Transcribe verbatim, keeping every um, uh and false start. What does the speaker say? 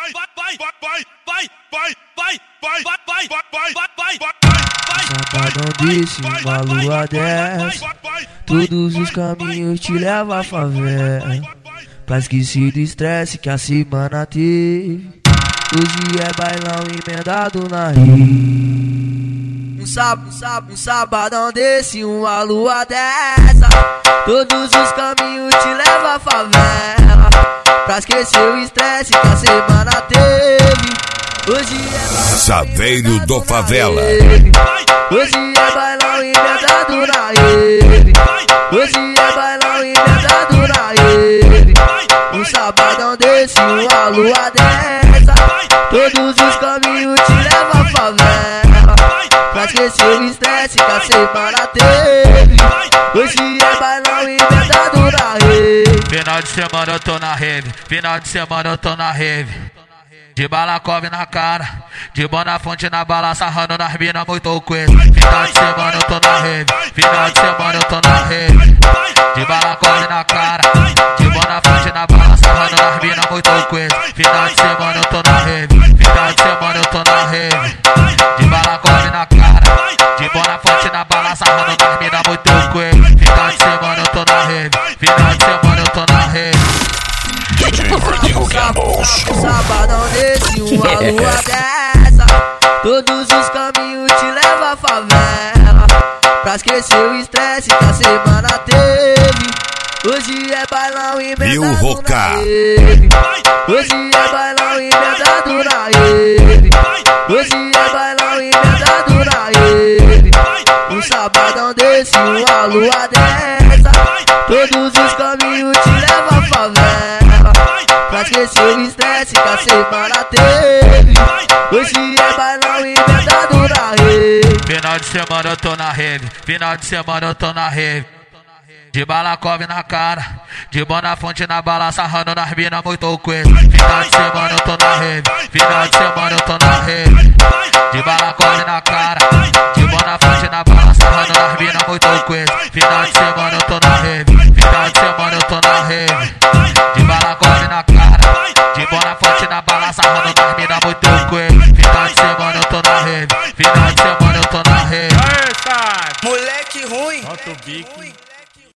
Sabadão desse, uma lua dessa, todos os caminhos te levam à favela, pra esquecer do estresse que a semana teve. Hoje é bailão emendado na rede. Um, sab, um, sab, um sabadão desse, uma lua dessa, todos os caminhos te levam à favela, pra esquecer o estresse que a semana teve. Hoje é Saveiro do Favela. Hoje é bailão emendado na rede. Hoje é bailão emendado na rede. Um sabadão desse, uma lua dessa, todos os caminhos te levam à favela, pra esquecer o estresse que a semana teve. Hoje é bailão emendado na rede. Final de semana eu tô na rave, final de semana eu tô na rave. De balacove na cara, de Bonafonte na bala, sarrando nas mina muito coisa. Final de semana eu tô na rave, final de semana eu tô na rave. De balacove na cara, de Bonafonte na bala, sarrando nas mina muito coisa. Final de semana eu tô na rave, final de semana eu tô na rave. De balacove na cara, de Bonafonte na bala, sarrando nas mina muito coisa. Final de semana eu tô na rave, final de semana eu tô na rave. Sabadão desse, uma lua dessa, todos os caminhos te levam à favela, pra esquecer o estresse que a semana teve. Hoje é bailão emendado na rede. Hoje é bailão emendado na rede. Hoje é bailão emendado na rede. Um sabadão desse, uma lua dessa, todos os caminhos te levam à favela, pra esquecer o estresse que a semana teve. Hoje é bailão emendado na rede. Final de semana eu tô na rave, final de semana eu tô na rave. De balacove na cara, de Bonafonte na bala, sarrando nas mina muito coisa. Final de semana eu tô na rave, final de semana eu tô na rave. De balacove na cara, de Bonafonte na bala, sarrando nas mina muito coisa. Final de semana eu tô na rave, final de semana eu tô na rave. De balacove na cara, de Bonafonte na bala, sarrando nas mina muito coisa. Final